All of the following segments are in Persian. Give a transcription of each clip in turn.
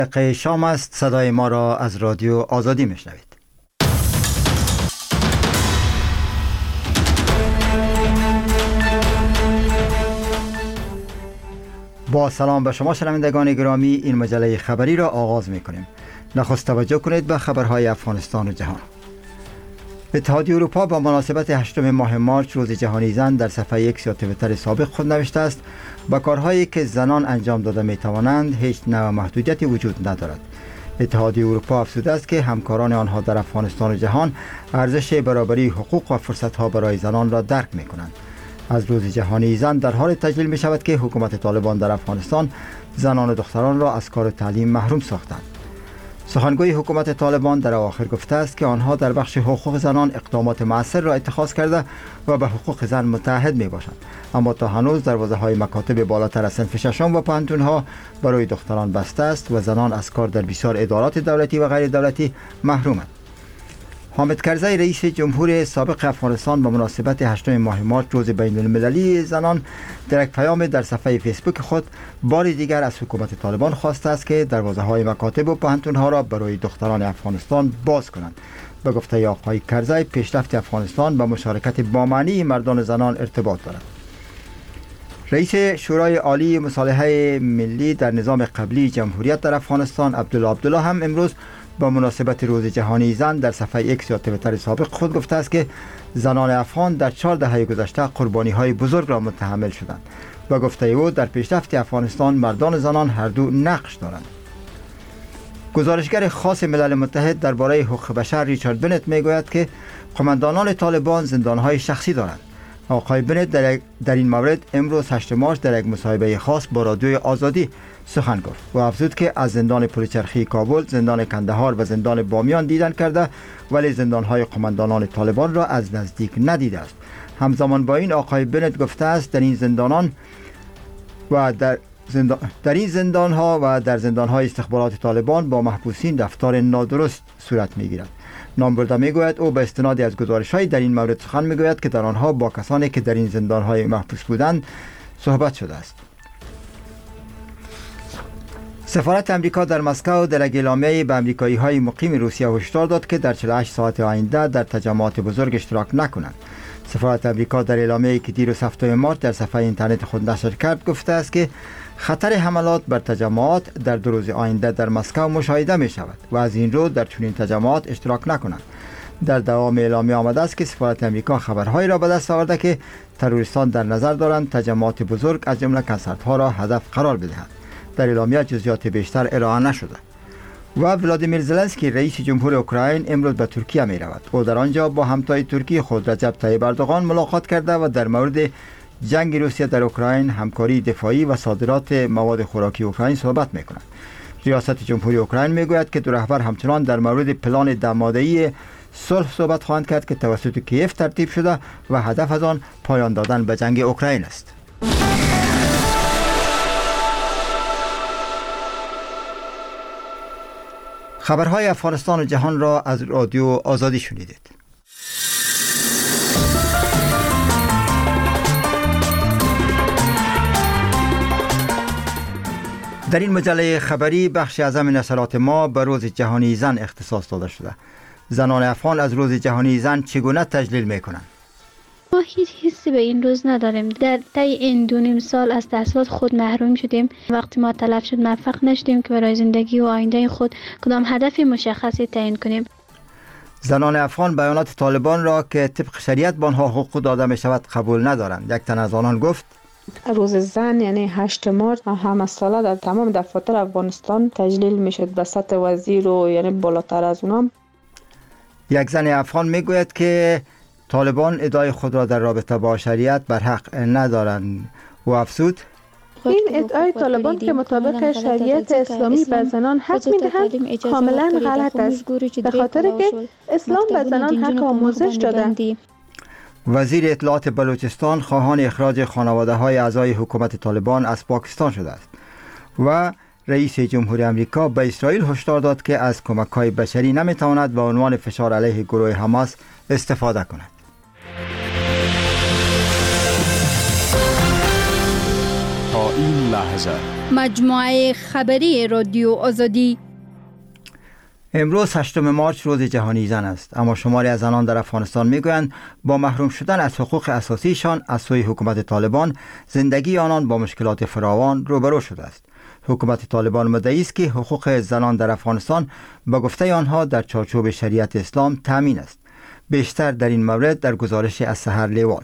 دقیقه شام است. صدای ما را از رادیو آزادی میشنوید. با سلام به شما شنوندگان گرامی، این مجله خبری را آغاز می‌کنیم. نخست توجه کنید به خبرهای افغانستان و جهان. اتحادیه اروپا با مناسبت 8 ماه مارچ روز جهانی زن در صفحه یک توییتر سابق خود نوشته است: با کارهایی که زنان انجام داده می‌توانند هیچ نوع محدودیتی وجود ندارد. اتحادیه اروپا افزوده است که همکاران آنها در افغانستان و جهان ارزش برابری حقوق و فرصت‌ها برای زنان را درک می‌کنند. از روز جهانی زن در حال تجلیل می شود که حکومت طالبان در افغانستان زنان و دختران را از کار و تعلیم محروم ساختند. سخنگوی حکومت طالبان در اواخر گفته است که آنها در بخش حقوق زنان اقدامات مؤثر را اتخاذ کرده و به حقوق زن متعهد می باشند، اما تا هنوز دروازه‌های مکاتب بالاتر از صنف ششم و پانتونها برای دختران بسته است و زنان از کار در بسیار ادارات دولتی و غیر دولتی محرومند. حامد کرزی رئیس جمهور سابق افغانستان به مناسبت 8 ماه مارچ روز بین المللی زنان در یک پیام در صفحه فیسبوک خود بار دیگر از حکومت طالبان خواسته است که دروازه‌های مکاتب و پوهنتون‌ها را برای دختران افغانستان باز کنند. به گفته آقای کرزی، پیشرفت افغانستان به مشارکت بامعنی مردان و زنان ارتباط دارد. رئیس شورای عالی مصالحه ملی در نظام قبلی جمهوریت در افغانستان عبدالله هم امروز با مناسبت روز جهانی زن در صفحه ایکس یا توییتر سابق خود گفته است که زنان افغان در 4 دهه گذشته قربانی‌های بزرگ را متحمل شدند. با گفته او در پیشرفت افغانستان مردان و زنان هر دو نقش دارند. گزارشگر خاص ملل متحد درباره حقوق بشر ریچارد بنت میگوید که قماندانان طالبان زندان‌های شخصی دارند. آقای بنت در این مورد امروز 8 مارچ در یک مصاحبه خاص با رادیوی آزادی سخن گفت و افزود که از زندان پلچرخی کابل، زندان کندهار و زندان بامیان دیدن کرده، ولی زندان‌های قماندانان طالبان را از نزدیک ندیده است. همزمان با این آقای بنت گفته است در این زندان‌ها و در زندان‌های استخبارات طالبان با محبوسین رفتار نادرست صورت می‌گیرد. نامبرده میگوید او به استناد از گزارش‌های در این مورد سخن میگوید که در آنها با کسانی که در این زندان‌های محبوس بودند صحبت شده است. سفارت امریکا در مسکو در یک اعلامیه به امریکایی‌های مقیم روسیه هشدار داد که در 48 ساعت آینده در تجمعات بزرگ اشتراک نکنند. سفارت امریکا در اعلامیه‌ای که دیروز 7 مارچ در صفحه اینترنت خود نشر کرد گفته است که خطر حملات بر تجمعات در 2 روز آینده در مسکو مشاهده می شود و از این رو در چنین تجمعات اشتراک نکنند. در دوام اعلامیه آمده است که سفارت امریکا خبرهایی را به دست آورده که تروریستان در نظر دارند تجمعات بزرگ از جمله کنسرت‌ها را هدف قرار بدهند. در اعلامیه جزئیات بیشتر ارائه نشده. و ولادیمیر زلنسکی رئیس جمهور اوکراین امروز به ترکیه می رود. او در آنجا با همتای ترکی خود رجب طیب اردوغان ملاقات کرده و در مورد جنگ روسیه در اوکراین، همکاری دفاعی و صادرات مواد خوراکی اوکراین صحبت می کند. ریاست جمهوری اوکراین می گوید که دو رهبر همچنان در مورد پلان 10 ماده‌ای صلح صحبت خواهند کرد که توسط کیف ترتیب شده و هدف از آن پایان دادن به جنگ اوکراین است. خبرهای افغانستان و جهان را از رادیو آزادی شنیدید. در این مجله خبری بخش اعظم نشرات ما به روز جهانی زن اختصاص داده شده. زنان افغان از روز جهانی زن چگونه تجلیل میکنند؟ ما هیچ حسی به این روز نداریم. در طی این 2.5 سال از تحصیلات خود محروم شدیم. وقتی ما تلف شد موفق نشدیم که برای زندگی و آینده خود کدام هدف مشخصی تعیین کنیم. زنان افغان بیانات طالبان را که طبق شریعت به آنها حقوق داده می شود قبول ندارند. یک تن از آنان گفت روز زن یعنی 8 مارچ همه ساله در تمام دفاتر افغانستان تجلیل می شد به سطح وزیر و یعنی بالاتر از اونام. یک زن افغان می گوید که طالبان ادعای خود را در رابطه با شریعت بر حق ندارند و افزود این ادعای طالبان که مطابق شریعت اسلامی به زنان حق می‌دهند کاملا غلط است، به خاطر که اسلام به زنان حق آموزش داده. وزیر اطلاعات بلوچستان خواهان اخراج خانواده‌های اعضای حکومت طالبان از پاکستان شده است و رئیس جمهور امریکا به اسرائیل هشدار داد که از کمک‌های بشری نمی‌تواند به عنوان فشار علیه گروه حماس استفاده کند. تا این لحظه مجموعه خبری رادیو آزادی. امروز 8 مارچ روز جهانی زن است، اما شماری از زنان در افغانستان میگویند با محروم شدن از حقوق اساسیشان از سوی حکومت طالبان زندگی آنان با مشکلات فراوان روبرو شده است. حکومت طالبان مدعی است که حقوق زنان در افغانستان به گفته آنها در چارچوب شریعت اسلام تامین است. بیشتر در این مورد در گزارش از سحر لیوال.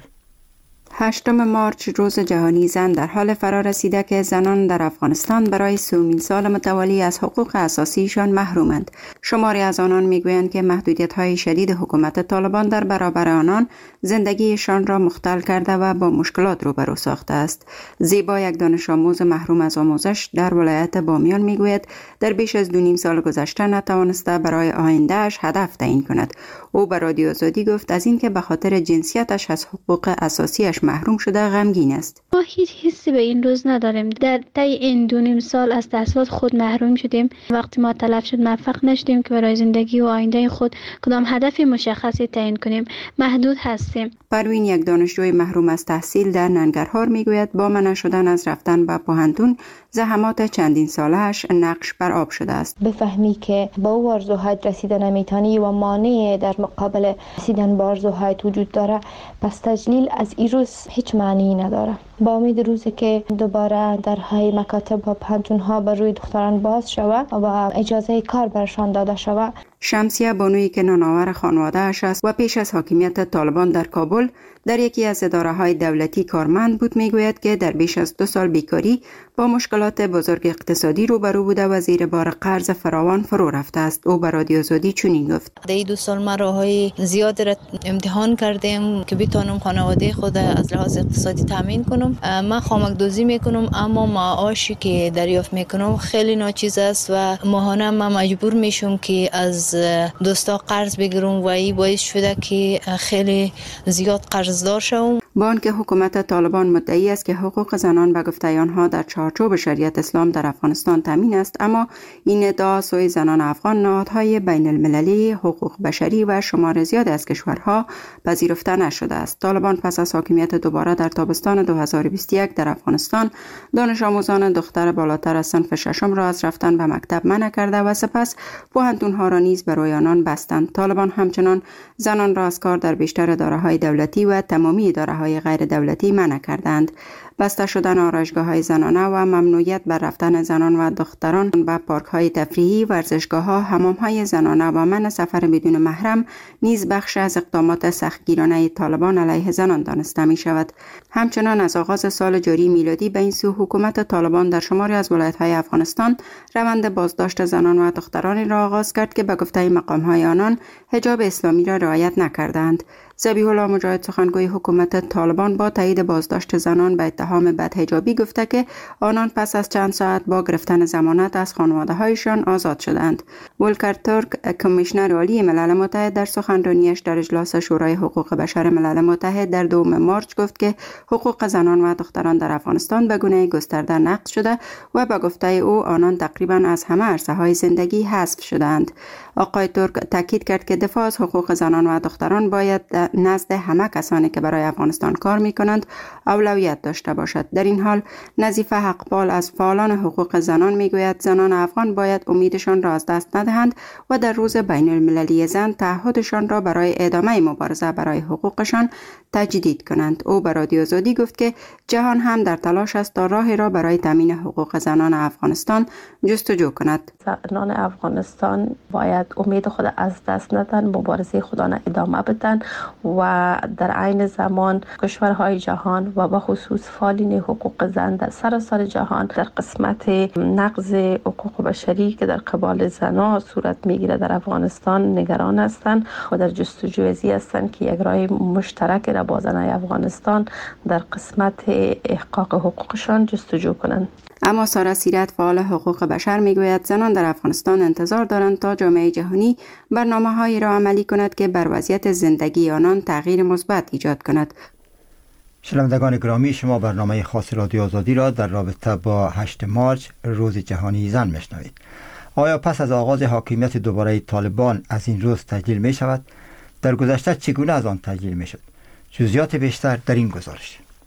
8 مارچ روز جهانی زن در حال فرا رسیده که زنان در افغانستان برای سومین سال متوالی از حقوق اساسیشان محرومند. شماری از آنان میگویند که محدودیت‌های شدید حکومت طالبان در برابر آنان زندگیشان را مختل کرده و با مشکلات روبرو ساخته است. زیبا، یک دانش آموز محروم از آموزش در ولایت بامیان میگوید در بیش از 2.5 سال گذشته نتوانسته برای آیندهش هدف تعیین کند. او به رادیو آزادی گفت از اینکه به خاطر جنسیتش از حقوق اساسیش محروم شده غمگین است. ما هیچ حسی به این روز نداریم. در طی این 2.5 سال از تحصیلات خود محروم شدیم. وقتی ما تلف شد موفق نشدیم که برای زندگی و آینده خود کدام هدف مشخصی تعیین کنیم. محدود هستیم. پروین، یک دانشجوی محروم از تحصیل در ننگرهار میگوید با منع شدن از رفتن به پوهنتون زحمات چندین ساله‌اش نقش بر آب شده است. بفهمی که با او آرزوهایت رسیدن نمیتونی و مانع در مقابل رسیدن به آرزوهایت وجود داره، پس تجلیل از این روز هیچ معنی نداره. با امید روزی که دوباره درهای مکاتب و پوهنتون‌ها بر روی دختران باز شود و اجازه کار برشان داده شود. شمسیه بانویی که نانآور خانواده اش است و پیش از حاکمیت طالبان در کابل در یکی از اداره‌های دولتی کارمند بود، میگوید که در بیش از 2 سال بیکاری با مشکلات بزرگ اقتصادی روبرو بوده و زیر بار قرض فراوان فرو رفته است. او به رادیو آزادی چنین گفت: در 2 سال ما راههای زیاد را امتحان کردیم که بتونم خانواده خود از لحاظ اقتصادی تامین کنم. من خامک دوزی میکنم، اما معاشی که دریافت میکنم خیلی ناچیز است و ماهانه من مجبور میشم که از دوستا قرض بگیرم و این باعث شده که خیلی زیاد قرضدار شوم. با آنکه حکومت طالبان مدعی است که حقوق زنان به گفته آنها در چارچوب شریعت اسلام در افغانستان تامین است، اما این ادعا سوی زنان افغان نهادهای بین المللی حقوق بشری و شمار زیاد از کشورها پذیرفته نشده است. طالبان پس از حاکمیت دوباره در تابستان 2021 در افغانستان دانش آموزان دختر بالاتر از صنف 6 را از رفتن به مکتب منع کرده و سپس پوهنتون‌ها را نیز برای آنان بستند. طالبان همچنان زنان را از کار در بیشتر اداره‌های دولتی و تمامی اداره‌های غیر دولتی منع کردند. بسته شدن آرایشگاه‌های زنانه و ممنوعیت بر رفتن زنان و دختران به پارک‌های تفریحی، ورزشگاه‌ها، حمام‌های زنانه و منع سفر بدون محرم نیز بخش از اقدامات سختگیرانه طالبان علیه زنان دانسته می‌شود. همچنان از آغاز سال جاری میلادی به این سو حکومت طالبان در شماری از ولایت‌های افغانستان روند بازداشت زنان و دخترانی را آغاز کرد که به گفته مقام‌های آنان حجاب اسلامی را رعایت نکردند. ذبیح الله مجاهد، سخنگوی حکومت طالبان، با تایید بازداشت زنان به اتهام بدحجابی گفته که آنان پس از چند ساعت با گرفتن ضمانت از خانواده‌هایشان آزاد شدند. ولکر ترک، کمیشنر عالی ملل متحد، در سخنرانیش در اجلاس شورای حقوق بشر ملل متحد در 2 مارچ گفت که حقوق زنان و دختران در افغانستان به گونه گسترده نقض شده و به گفته او آنان تقریبا از همه عرصه‌های زندگی حذف شدند. آقای ترک تاکید کرد که دفاع از حقوق زنان و دختران باید نزد همه کسانی که برای افغانستان کار می‌کنند اولویت داشته باشد. در این حال نظیفه حقپال از فعالان حقوق زنان میگوید زنان افغان باید امیدشان را از دست ندهند و در روز بین المللی زن تعهدشان را برای ادامه مبارزه برای حقوقشان تجدید کنند. او به رادیو آزادی گفت که جهان هم در تلاش است تا راهی را برای تامین حقوق زنان افغانستان جستجو کند. زنان افغانستان باید امید خود از دست ندن، مبارزه خودانه ادامه بدن و در عین زمان کشورهای جهان و به خصوص فعالین حقوق زن در سراسر جهان در قسمت نقض حقوق بشری که در قبال زنان صورت میگیره در افغانستان نگران هستند و در جستجوی ازی هستند که یک راه مشترک را با زنان افغانستان در قسمت احقاق حقوقشان جستجو کنند. اما سارا سیرت، فعال حقوق بشر، میگوید زنان در افغانستان انتظار دارند تا جامعه جهانی برنامه‌هایی را عملی کند که بر وضعیت زندگی آنان تغییر مثبت ایجاد کند. شنوندگان گرامی، شما برنامه خاص رادیو آزادی را در رابطه با 8 مارچ روز جهانی زن میشنوید. آیا پس از آغاز حاکمیت دوباره طالبان از این روز تجلیل می شود؟ در گذشته چگونه از آن تجلیل می شد؟ جزئیات بیشتر در این گزارش.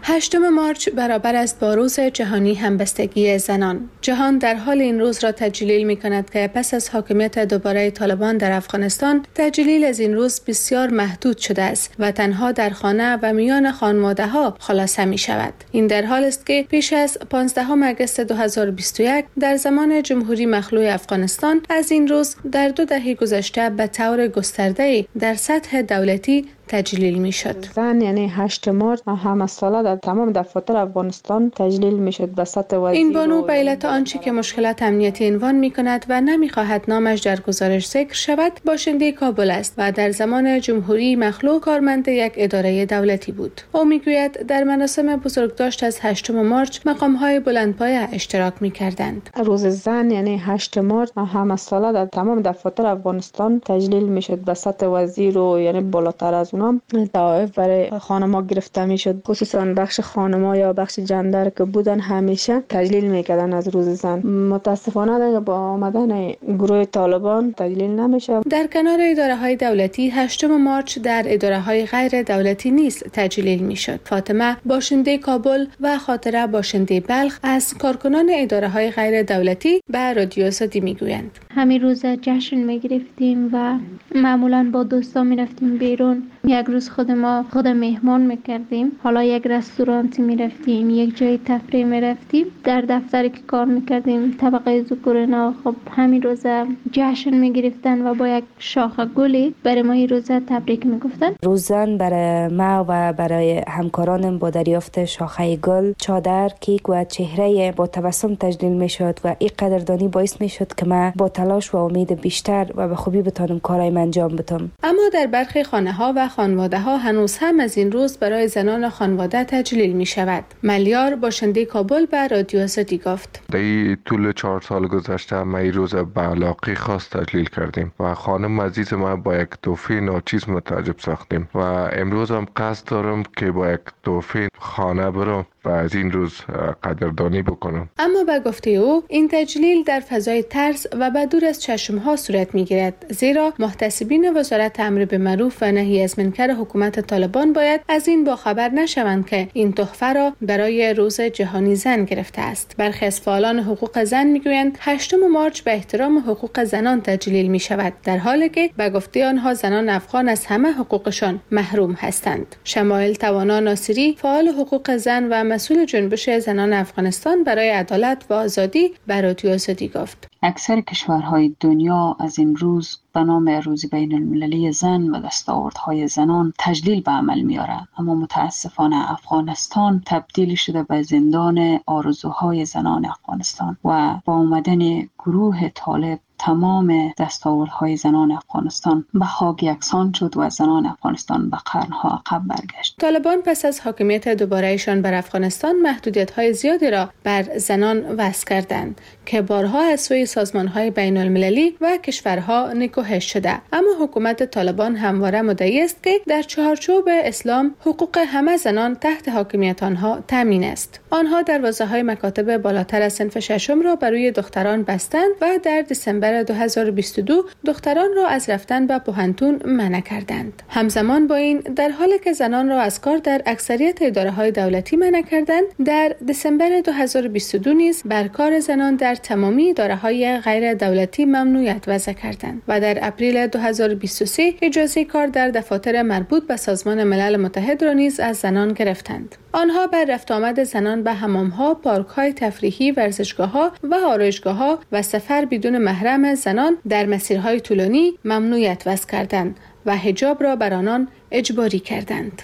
8 مارچ برابر است با روز جهانی همبستگی زنان. جهان در حال این روز را تجلیل می کند که پس از حاکمیت دوباره طالبان در افغانستان، تجلیل از این روز بسیار محدود شده است و تنها در خانه و میان خانواده‌ها خلاصه می شود. این در حال است که پیش از 15 آگوست 2021 در زمان جمهوری مخلوع افغانستان از این روز در 2 دهه گذشته به طور گسترده در سطح دولتی تجلیل می شد. زن یعنی 8 مارچ همه ساله در تمام دفاتر افغانستان تجلیل می شد به سطح وزیر. این بانو به علت آنچه که مشکلات امنیتی عنوان می کند و نمی خواهد نامش در گزارش ذکر شود، باشنده کابل است و در زمان جمهوری مخلوع کارمند یک اداره دولتی بود. او می گوید در مراسم بزرگداشت از 8 مارچ مقام های بلندپایه اشتراک می کردند. روز زن یعنی 8 مارچ همه ساله در تمام دفاتر افغانستان تجلیل می شد به سطح وزیر و یعنی بالاتر از اونا توائف برای خانم‌ها گرفته میشد، خصوصا بخش خانم‌ها یا بخش جندر که بودن همیشه تجلیل میکردن از روز زن. متاسفانه با آمدن گروه طالبان تجلیل نمیشه. در کنار اداره‌های دولتی 8 مارچ در اداره‌های غیر دولتی نیز تجلیل میشد. فاطمه باشنده کابل و خاطره باشنده بلخ از کارکنان اداره‌های غیر دولتی به رادیو آزادی میگویند. همین روز جشن میگرفتیم و معمولا با دوستان میرفتیم بیرون. یک روز خود مهمان میکردیم، حالا یک رستورانتی میرفتیم، یک جای تفریح میرفتیم، در دفتری که کار میکردیم طبقه ذکورنا خب همین روز جشن میگرفتن و با یک شاخ گلی برای ما این روز تبریک میگفتن. روز زن برای ما و برای همکارانم با دریافت شاخه گل، چادر، کیک و چهره با تبسم تجلیل میشد و این قدردانی باعث میشد که ما با تلاش و امید بیشتر و به خوبی بتونم کارای انجام بدم. اما در برخی خانه‌ها و خانواده‌ها هنوز هم از این روز برای زنان خانواده تجلیل می شود. ملیار باشنده کابل به رادیو آزادی گفت: در طول 4 سال گذشته ما این روز به علاقه خاص تجلیل کردیم و خانم عزیز ما با یک تحفه ناچیز متعجب ساختیم و امروز هم قصد دارم که با یک تحفه خانه برم و از این روز قدردانی بکنم. اما به گفته او این تجلیل در فضای ترس و به دور از چشمها صورت میگیرد، زیرا محتسبین وزارت امر بالمعروف و نهی از منکر حکومت طالبان باید از این باخبر نشوند که این تحفه را برای روز جهانی زن گرفته است. برخی از فعالان حقوق زن میگویند 8 مارچ به احترام حقوق زنان تجلیل می شود، در حالی که به گفته آنها زنان افغان از همه حقوقشان محروم هستند. شمایل توانا ناصری، فعال حقوق زن و مسئول جنبش زنان افغانستان برای عدالت و آزادی به رادیو آزادی گفت: اکثر کشورهای دنیا از این روز به نام روز بین المللی زن و دستاوردهای زنان تجلیل به عمل می‌آورد، اما متاسفانه افغانستان تبدیل شده به زندان آرزوهای زنان افغانستان و با آمدن گروه طالب تمام دستاوردهای زنان افغانستان به خاک یکسان شد و زنان افغانستان به قرنها عقب برگشت. طالبان پس از حاکمیت دوباره‌ایشان بر افغانستان محدودیت‌های زیادی را بر زنان وضع کردند که بارها از سوی سازمان‌های بین‌المللی و کشورها نکوهش شده، اما حکومت طالبان همواره مدعی است که در چارچوب اسلام حقوق همه زنان تحت حاکمیت آنها تامین است. آنها دروازه‌های مکاتب بالاتر از صنف ششم را برای دختران بستند و در دسامبر 2022 دختران را از رفتن به پوهنتون منع کردند. همزمان با این، در حالی که زنان را از کار در اکثریت اداره‌های دولتی منع کردند، در دسامبر 2022 نیز بر کار زنان در تمامی اداره‌های غیر دولتی ممنوعیت وضع کردند و در اپریل 2023 اجازه کار در دفاتر مربوط به سازمان ملل متحد را نیز از زنان گرفتند. آنها بر رفت آمد زنان به حمام‌ها، پارک‌های تفریحی، ورزشگاه‌ها و آرایشگاه‌ها و سفر بدون محرم زنان در مسیرهای طولانی ممنوعیت وضع کردند و حجاب را بر آنان اجباری کردند.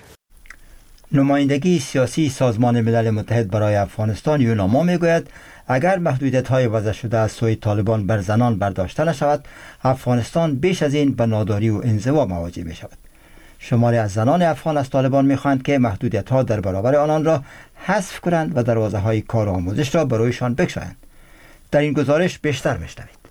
نمایندگی سیاسی سازمان ملل متحد برای افغانستان یوناما میگوید اگر محدودیت‌های وضع شده از سوی طالبان بر زنان برداشته نشود، افغانستان بیش از این به ناداری و انزوا مواجه می شود. شماری از زنان افغان از طالبان می‌خواهند که محدودیت‌ها در برابر آنان را حذف کنند و دروازه‌های کار و آموزش را برایشان بگشایند. در این گزارش بیشتر می‌شنوید.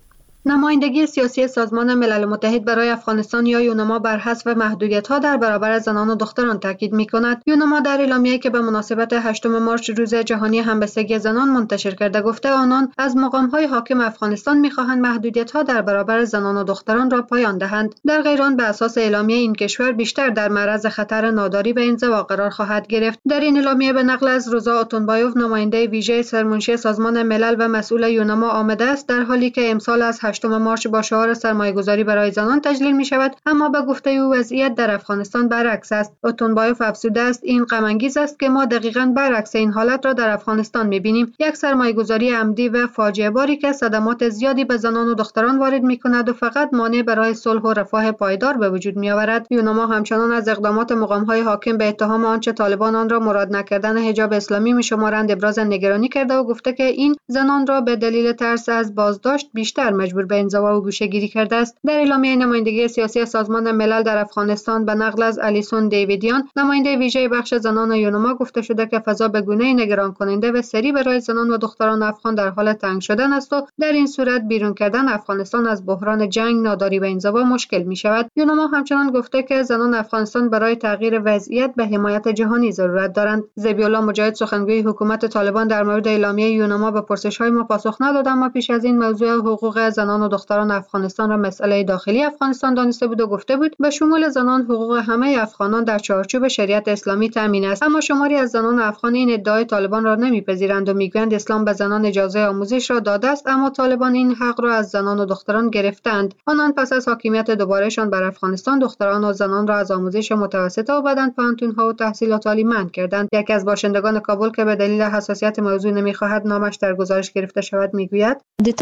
نمایندگی سیاسی سازمان ملل متحد برای افغانستان یا یونما بر حذف محدودیت‌ها در برابر زنان و دختران تاکید می‌کند. یونما در اعلامیه‌ای که به مناسبت 8 مارس روز جهانی همبستگی زنان منتشر کرده گفته آنان از مقام‌های حاکم افغانستان می‌خواهند محدودیت‌ها در برابر زنان و دختران را پایان دهند. در غیر آن به اساس اعلامیه این کشور بیشتر در معرض خطر ناداری و انزوا قرار خواهد گرفت. در این اعلامیه به نقل از روزا اتونبایوف نماینده ویژه سرمنشی سازمان ملل و مسئول یونما آمده است در حالی که امسال از 8 مارس با شعار سرمایه‌گذاری برای زنان تجلیل می‌شود، اما به گفته او وضعیت در افغانستان برعکس است. اتونبایوف افزوده است این غم انگیز است که ما دقیقاً برعکس این حالت را در افغانستان می‌بینیم، یک سرمایه‌گذاری عمدی و فاجعه باری که صدمات زیادی به زنان و دختران وارد می‌کند و فقط مانع برای صلح و رفاه پایدار به وجود می‌آورد. یونما همچنان از اقدامات مقام‌های حاکم به اتهام آنچه طالبان آن را مراد نکردن حجاب اسلامی می‌شمارند ابراز نگرانی کرده و گفته که این زنان را به دلیل ترس از بازداشت بیشتر مجبور به انزوا و گوشه‌گیری کرده است. در اعلامیه نمایندگی سیاسی سازمان ملل در افغانستان به نقل از الیسون دیویدیان نماینده ویژه بخش زنان یونما گفته شده که فضا به گونه‌ای نگران کننده و سری برای زنان و دختران افغان در حال تنگ شدن است و در این صورت بیرون کردن افغانستان از بحران جنگ، ناداری و انزوا مشکل می‌شود. یونما همچنان گفته که زنان افغانستان برای تغییر وضعیت به حمایت جهانی ضرورت دارند. ذبیح‌الله مجاهد سخنگوی حکومت طالبان در مورد اعلامیه یونما به پرسش‌های ما پاسخ نداد، اما پیش از این موضوع حقوق زنان و دختران افغانستان را مسئله داخلی افغانستان دانسته بود و گفته بود به شمول زنان حقوق همه افغانان در چارچوب شریعت اسلامی تامین است. اما شماری از زنان افغان این ادعای طالبان را نمیپذیرند و میگویند اسلام به زنان اجازه آموزش را داده است، اما طالبان این حق را از زنان و دختران گرفتند. آنان پس از حاکمیت دوبارهشان بر افغانستان دختران و زنان را از آموزش متوسطه و بعداً پانتون‌ها و تحصیلات عالی منع کردند. یکی از باشندگان کابل که به دلیل حساسیت موضوع نمیخواهد نامش در گزارش گرفته شود میگوید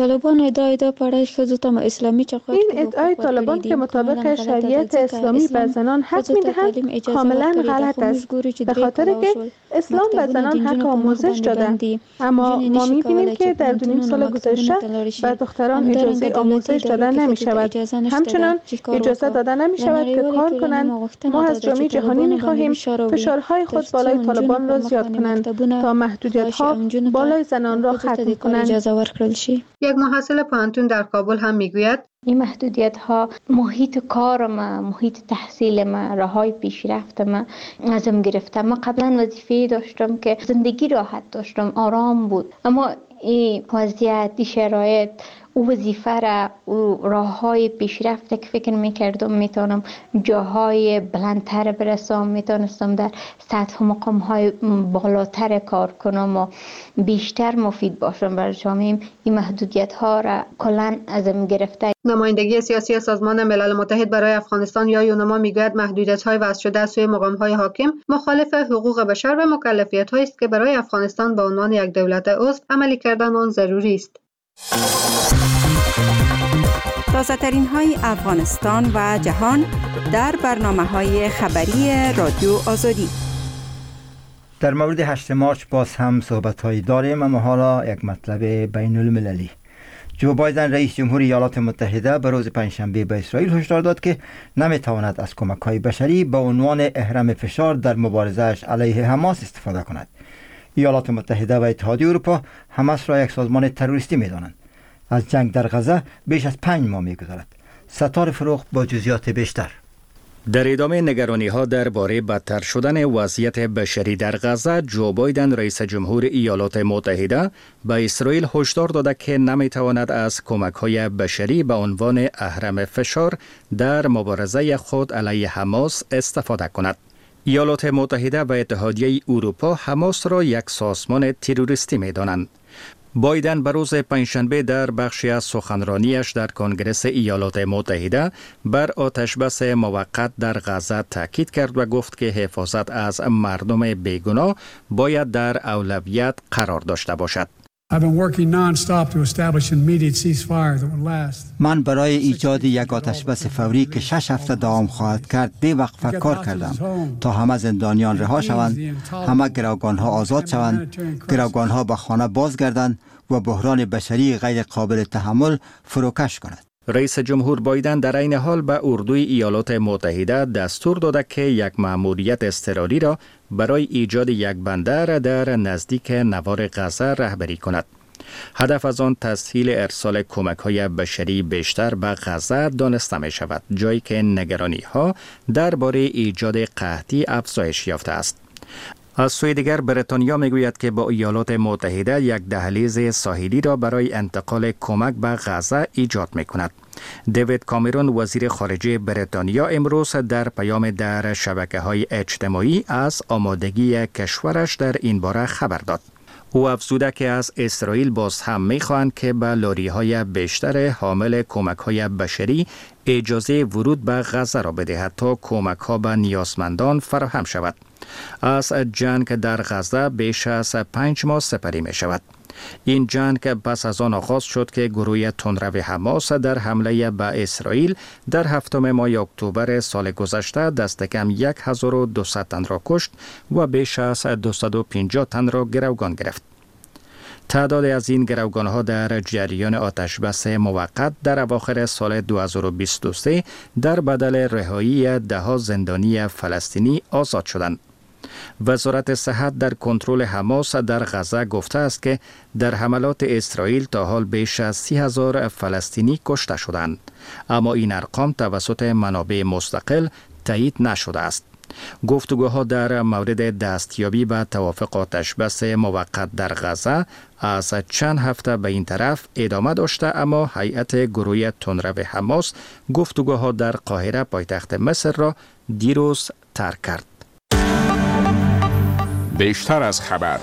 این ادعای طالبان که مطابق شریعت اسلامی به زنان حق میدهند کاملا غلط است، به خاطر که اسلام به زنان حق آموزش داده، اما ما میبینیم که در 2.5 سال گذشته به دختران اجازه آموزش داده نمی شود. همچنان اجازه داده نمی شود که کار کنند. ما از جامعه جهانی می خواهیم فشارهای خود بالای طالبان را زیاد کنند تا محدودیت‌ها بالای زنان را ختم کنند. یک محصل پانتون در کابل هم میگوید این محدودیت ها محیط کار ما، محیط تحصیل ما، راههای پیشرفت ما ازم گرفته. ما قبلا وظیفه داشتم که زندگی راحت داشتم، آرام بود، اما این وضعیت، این شرایط او وظیفه را، او راههای پیشرفت که فکر میکردم میتونم جاهای بلندتر برسم، میتونستم در سطح مقامهای بالاتر کار کنم و بیشتر مفید باشم برای جامعه، این محدودیت ها را کلاً ازم گرفته. نمایندگی سیاسی سازمان ملل متحد برای افغانستان یا یونما میگوید محدودیت‌های وضع شده از سوی مقام‌های حاکم مخالف حقوق بشر و مکلفیت‌هایی است که برای افغانستان به عنوان یک دولت عضو عملی کردن آن ضروری است. تازه‌ترین های افغانستان و جهان در برنامه‌های خبری رادیو آزادی. در مورد 8 مارس باز هم صحبت‌هایی داریم، اما حالا یک مطلب بین المللی. جو بایدن رئیس جمهور ایالات متحده به روز پنجشنبه به اسرائیل هشدار داد که نمیتواند از کمک‌های بشری به عنوان اهرم فشار در مبارزه‌اش علیه حماس استفاده کند. ایالات متحده و اتحادیه اروپا حماس را یک سازمان تروریستی می‌دانند. از جنگ در غزه بیش از 5 ماه می‌گذرد. ستار فروغ با جزئیات بیشتر. در ادامه نگرانی‌ها درباره بدتر شدن وضعیت بشری در غزه، جو بایدن رئیس جمهور ایالات متحده به اسرائیل هشدار داده که نمی‌تواند از کمک‌های بشری به عنوان اهرم فشار در مبارزه خود علیه حماس استفاده کند. ایالات متحده و اتحادیه اروپا حماس را یک سازمان تروریستی می‌دانند. بایدن به روز پنجشنبه در بخشی از سخنرانیش در کنگره ایالات متحده بر آتشبس موقت در غزه تاکید کرد و گفت که حفاظت از مردم بیگناه باید در اولویت قرار داشته باشد. من برای ایجاد یک آتشبس فوری که 6 هفته دوام خواهد کرد بی‌وقفه کار کردم تا همه زندانیان رها شوند، همه گروگان‌ها آزاد شوند، گروگان‌ها به خانه بازگردند و بحران بشری غیر قابل تحمل فروکش کند. رئیس جمهور بایدن در این حال به اردوی ایالات متحده دستور داده که یک مأموریت اضطراری را برای ایجاد یک بندر در نزدیک نوار غزه رهبری کند. هدف از آن تسهیل ارسال کمک‌های بشری بیشتر به غزه دانسته می شود، جایی که نگرانی‌ها درباره ایجاد قحطی افزایش یافته است. از سوی دیگر بریتانیا میگوید که با ایالات متحده یک دهلیز ساحلی را برای انتقال کمک به غزه ایجاد می کند. دیوید کامرون وزیر خارجه بریتانیا امروز در پیام در شبکه‌های اجتماعی از آمادگی کشورش در این باره خبر داد. او افزوده که از اسرائیل باز هم می‌خواهند که به لاری‌های بیشتر حامل کمک‌های بشری اجازه ورود به غزه را بدهد تا کمک‌ها به نیازمندان فراهم شود. از جنگ در غزه بیش از 5 ماه سپری می شود. این جنگ پس از آن آغاز شد که گروه تندرو حماس در حمله به اسرائیل در 7 ماه اکتبر سال گذشته دست کم 1200 تن را کشت و بیش از 250 تن را گروگان گرفت. تعداد از این گروگان‌ها در جریان آتشبس موقت در اواخر سال 2023 در بدل رهایی 10 زندانی فلسطینی آزاد شدند. وزارت صحت در کنترل حماس در غزه گفته است که در حملات اسرائیل تا حال بیش از 30,000 فلسطینی کشته شدند، اما این ارقام توسط منابع مستقل تایید نشده است. گفتگوها در مورد دستیابی به توافق آتشبس موقت در غزه از چند هفته به این طرف ادامه داشته، اما هیئت گروه تندرو حماس گفتگوها در قاهره پایتخت مصر را دیروز ترک کرد. بیشتر از خبر.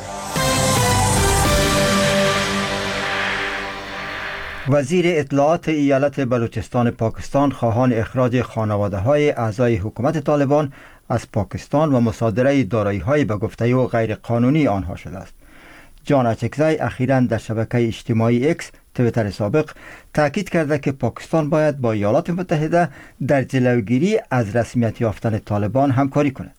وزیر اطلاعات ایالت بلوچستان پاکستان خواهان اخراج خانواده‌های اعضای حکومت طالبان از پاکستان و مصادره دارایی‌های به گفته او غیر قانونی آنها شده است. جان اچکزی اخیراً در شبکه اجتماعی اکس تویتر سابق تاکید کرده که پاکستان باید با ایالات متحده در جلوگیری از رسمیت یافتن طالبان همکاری کند.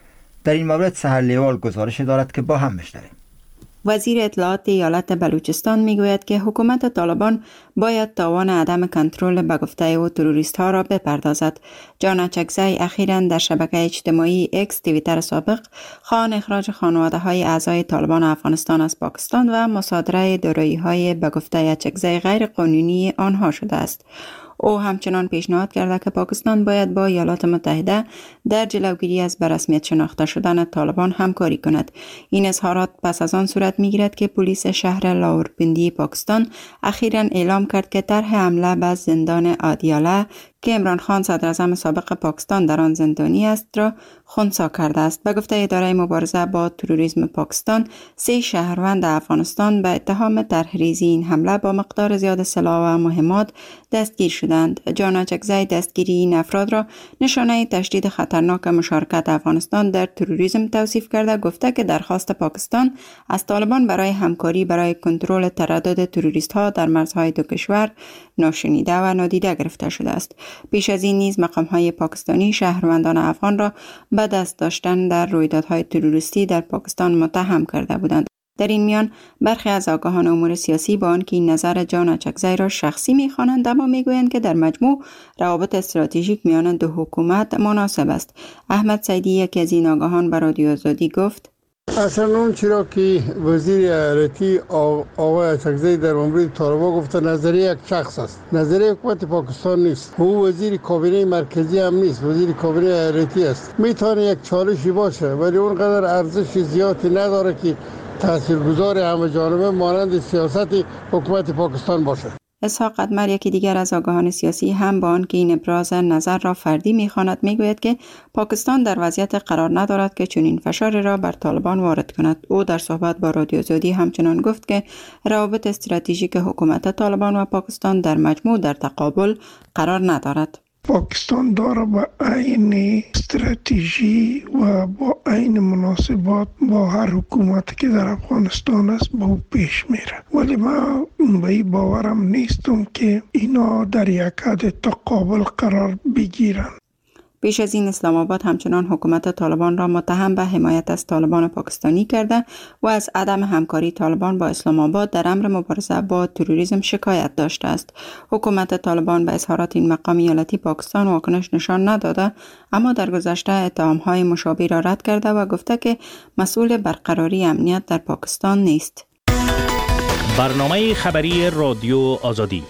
در این مورد سحر لیوال گزارش دارد که با هم بشنویم. وزیر اطلاعات ایالت بلوچستان میگوید که حکومت طالبان باید تاوان عدم کنترل به گفته او تروریست ها را بپردازد. جان اچکزی اخیراً در شبکه اجتماعی اکس تویتر سابق خواهان اخراج خانواده های اعضای طالبان افغانستان از پاکستان و مصادره دارایی های به گفته اچکزی غیر قانونی آنها شده است. او همچنان پیشنهاد کرده که پاکستان باید با ایالات متحده در جلوگیری از به رسمیت شناخته شدن طالبان همکاری کند. این اظهارات پس از آن صورت میگیرد که پلیس شهر لاورپندی پاکستان اخیراً اعلام کرد که طرح حمله به زندان آدیاله که عمران خان صدر اعظم سابق پاکستان در آن زندانی است را خنثی کرده است. به گفته اداره مبارزه با تروریسم پاکستان 3 شهروند افغانستان به اتهام طرحریزی این حمله با مقدار زیاد سلاح و مهمات دستگیر شدند. جان اچکزی دستگیری این افراد را نشانه تشدید خطرناک مشارکت افغانستان در تروریسم توصیف کرده، گفته که درخواست پاکستان از طالبان برای همکاری برای کنترل تردد تروریست ها در مرزهای دو کشور ناشنیده و نادیده گرفته شده است. پیش از این نیز مقام‌های پاکستانی شهروندان افغان را به دست داشتن در رویدادهای تروریستی در پاکستان متهم کرده بودند. در این میان برخی از آگاهان امور سیاسی با آنکه این نظر جان اچکزی را شخصی می‌خوانند، اما میگویند که در مجموع روابط استراتژیک میان دو حکومت مناسب است. احمد سیدی یکی از این آگاهان به رادیو آزادی گفت: اصلا اون چرا که وزیر ایالتی آقای اچکزی در مورد طالبان گفته نظریه یک شخص است، نظریه حکومت پاکستان نیست. او وزیر کابینه مرکزی هم نیست، وزیر کابینه ایالتی است. میتونه یک چالشی باشه ولی اونقدر ارزش زیادی نداره که تاثیرگذار همه جانبه مانند سیاست حکومت پاکستان باشه. اسحاق قدمر یکی دیگر از آگاهان سیاسی هم با آنکه این ابراز نظر را فردی می‌خواند میگوید که پاکستان در وضعیت قرار ندارد که چنین فشاری را بر طالبان وارد کند. او در صحبت با رادیو آزادی همچنان گفت که روابط استراتژیک حکومت طالبان و پاکستان در مجموع در تقابل قرار ندارد. پاکستان داره با عین استراتژی و با عین مناسبات با هر حکومتی که در افغانستان است با او پیش میره، ولی من به این باورم نیستم که اینا در یک حد تقابل قرار بگیرن. پیش از این اسلام آباد همچنان حکومت طالبان را متهم به حمایت از طالبان پاکستانی کرده و از عدم همکاری طالبان با اسلام آباد در امر مبارزه با تروریسم شکایت داشته است. حکومت طالبان به اظهارات این مقام ایالتی پاکستان واکنش نشان نداده، اما در گذشته اتهام‌های مشابه را رد کرده و گفته که مسئول برقراری امنیت در پاکستان نیست. برنامه خبری رادیو آزادی.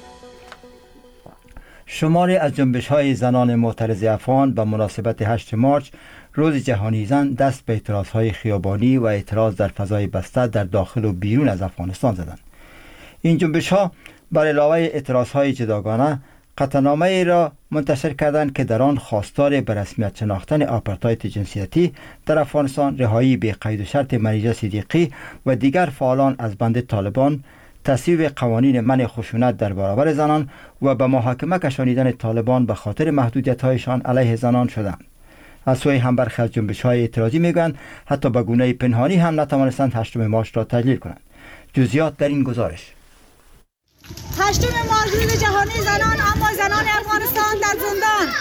شماری از جنبش‌های زنان معترض افغان به مناسبت 8 مارچ روز جهانی زن دست به اعتراضهای خیابانی و اعتراض در فضای بسته در داخل و بیرون از افغانستان زدند. این جنبش‌ها بر علاوه اعتراضهای جداگانه قطعنامه‌ای را منتشر کردند که در آن خواستار به رسمیت شناختن آپارتاید جنسیتی در افغانستان، رهایی بی قید و شرط منیژه صدیقی و دیگر فعالان از بند طالبان، تصویب قوانین منع خشونت در برابر زنان و به محاکمه کشانیدن طالبان به خاطر محدودیت‌هایشان علیه زنان شدند. از سوی هم برخی از جنبش‌های اعتراضی میگویند حتی به گونه پنهانی هم نتوانستند 8 مارچ را تجلیل کنند. جزئیات در این گزارش. 8 مارچ روز جهانی زنان، اما زنان افغانستان در زندان.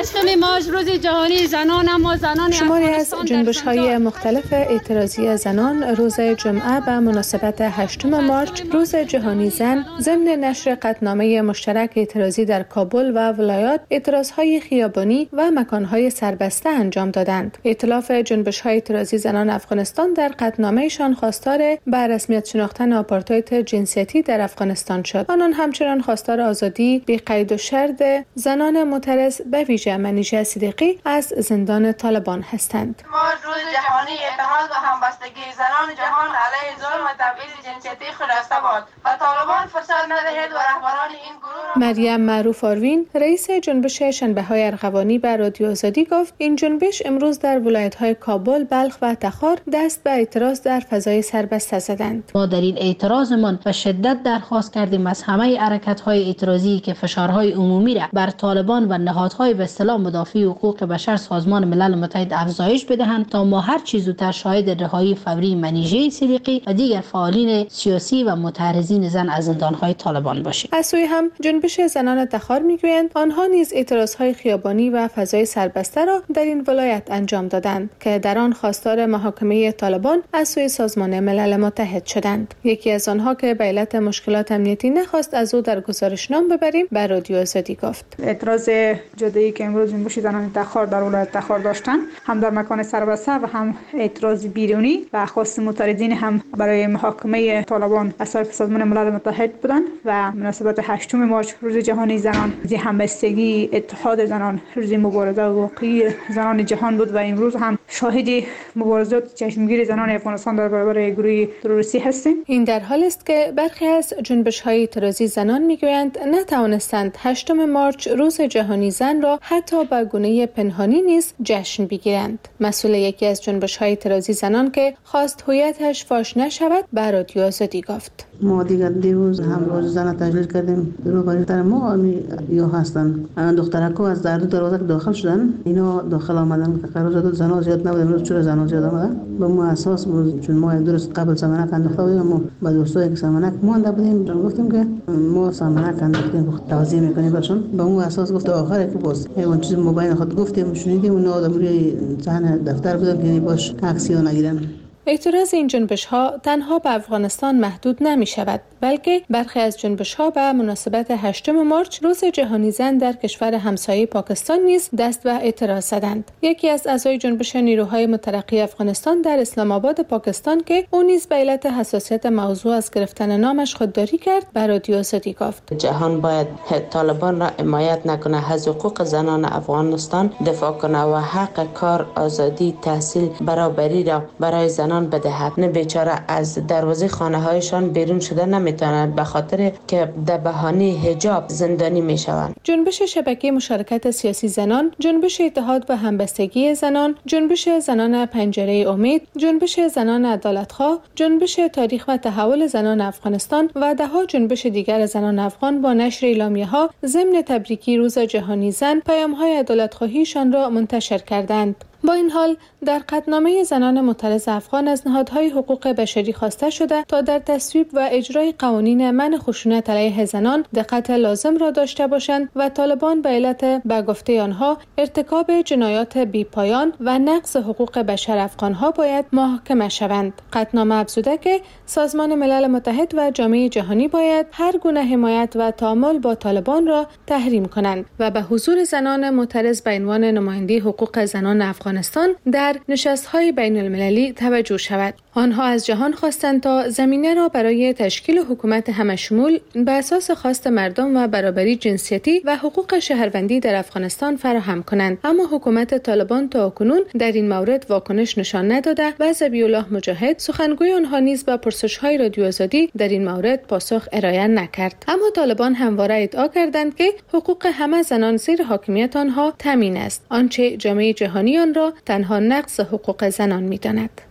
8 مارچ روز جهانی زنان، اما زنان شماری از جنبش‌های مختلف اعتراضی زنان روز جمعه به مناسبت 8 مارچ روز جهانی زن ضمن نشر قطعنامه مشترک اعتراضی در کابل و ولایات اعتراضهای خیابانی و مکانهای سربسته انجام دادند. ائتلاف جنبش‌های اعتراضی زنان افغانستان در قطعنامه‌شان خواستار به رسمیت شناختن آپارتاید جنسیتی در افغانستان شد. آنان همچنان خواستار آزادی بی قید و شرط زنان معترض به ویژه منیژه صدیقی از زندان طالبان هستند. روز جهانی اتحاد و همبستگی زنان جهان علیه ظلم و تبعیض جنسیتی خلاصه باد و طالبان فرصت ندهید و رهبران این گروه مریم معروف آروین رئیس جنبش شنبه‌های ارغوانی به رادیو آزادی گفت این جنبش امروز در ولایت‌های کابل، بلخ و تخار دست به اعتراض در فضای سربسته زدند. ما در این اعتراضمان به شدت درخواست کردیم از همه حرکت‌های اعتراضی که فشارهای عمومی را بر طالبان و نهادهای به اصطلاح مدافع حقوق بشر سازمان ملل متحد افزایش بدهند تا ما هر چیز زودتر شاهد رهایی فوری منیژه صدیقی و دیگر فعالین سیاسی و معترضین زن از زندان‌های طالبان باشیم. از سوی هم جنبش زنان تخار میگویند آنها نیز اعتراضهای خیابانی و فضای سربسته را در این ولایت انجام دادند که در آن خواستار محاکمه طالبان از سوی سازمان ملل متحد شدند. یکی از آنها که به علت مشکلات امنیتی نخواست از او در گزارشنامه ببریم به رادیو آزادی گفت. اعتراض جدایی که امروز جنبش زنان تخار در ولایت تخار داشتند هم در مکان سربسته و هم اعتراض بیرونی و خواست معترضین هم برای محاکمه طالبان از طرف سازمان ملل متحد بودند و مناسبت 8 مارچ روز جهانی زنان، روز همبستگی اتحاد زنان، روز مبارزه واقعی زنان جهان بود و امروز هم شاهد مبارزات چشمگیر زنان افغانستان در برابر گروه تروریستی هستیم. این در حالی است که برخی از جنبش‌های اعتراضی زنان میگویند نتوانستند 8 مارچ روز جهانی زن را حتی به گونه پنهانی نیز جشن بگیرند. مسئول یکی از جنبش‌های اعتراضی زنان که خواست هویتش فاش نشود به رادیو آزادی گفت. ما دیگر دیروز هم روز زن تجلیل کردیم. دروغ ما یا هستن دخترکو از در دروازه داخل شدن، اینا داخل آمدن که قرار شد زنا زیاد نبود، امروز چرا زنا زیاد آمدن؟ به ما اساس چون ما درست قبل سمنک انداخته بودیم، ما با دوستای که سمنک مونده بودیم گفتیم که ما سمنک انداختیم توضیح میکنیم برشون. به اون اساس گفت آخر که باز اون چیز موبایل خود گفتیم شنیدیم اون آدم روی صحنه دفتر بودن که باش عکسی نگیرن. اعتراض این جنبش‌ها تنها به افغانستان محدود نمی شود، بلکه برخی از جنبش‌ها به مناسبت 8 مارچ روز جهانی زن در کشور همسایه پاکستان نیز دست به اعتراض زدند. یکی از اعضای جنبش نیروهای مترقی افغانستان در اسلام آباد پاکستان که او نیز به علت حساسیت موضوع از گرفتن نامش خودداری کرد به رادیو آزادی گفت. جهان باید طالبان را حمایت نکنه، از حقوق زنان افغانستان دفاع کنه و حق کار، آزادی، تحصیل، برابری را برای زنان بدهد. نه بیچاره از دروازه خانه هایشان بیرون شده نمیتونند به خاطر که در بهانه حجاب زندانی میشوند. جنبش شبکه مشارکت سیاسی زنان، جنبش اتحاد و همبستگی زنان، جنبش زنان پنجره امید، جنبش زنان عدالتخواه، جنبش تاریخ و تحول زنان افغانستان و دهها جنبش دیگر زنان افغان با نشر اعلامیه‌ها ضمن تبریکی روز جهانی زن پیام‌های عدالتخواهیشان را منتشر کردند. با این حال در قطعنامه زنان معترض افغان از نهادهای حقوق بشری خواسته شده تا در تصویب و اجرای قوانین منع خشونت علیه زنان دقت لازم را داشته باشند و طالبان به علت به گفته آنها ارتکاب جنایات بی‌پایان و نقض حقوق بشر افغانها باید محاکمه شوند. قطعنامه افزوده که سازمان ملل متحد و جامعه جهانی باید هر گونه حمایت و تعامل با طالبان را تحریم کنند و به حضور زنان معترض به عنوان نماینده حقوق زنان افغانستان در نشست‌های بین‌المللی توجه شود. آنها از جهان خواستند تا زمینه را برای تشکیل حکومت همشمول به اساس خواست مردم و برابری جنسیتی و حقوق شهروندی در افغانستان فراهم کنند، اما حکومت طالبان تاکنون در این مورد واکنش نشان نداده و ذبیح الله مجاهد سخنگوی آنها نیز به پرسش‌های رادیو آزادی در این مورد پاسخ ارائه نکرد. اما طالبان همواره ادعا کردند که حقوق همه زنان زیر حاکمیت آنها تامین است، آنچه جامعه جهانی آن را تنها نقض حقوق زنان می‌داند.